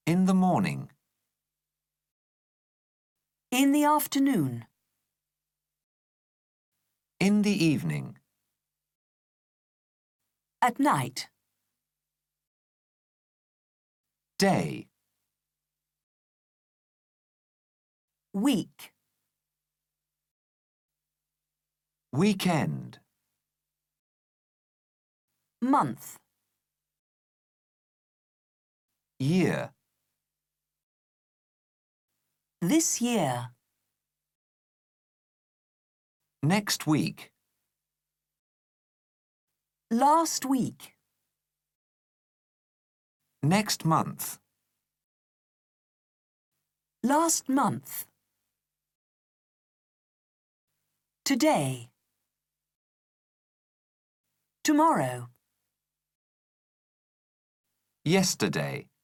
In the morning. In the afternoon. In the evening. At night. Day. Week. Weekend. Month. Year. This year. Next week. Last week. Next month. Last month. Today. Tomorrow. Yesterday.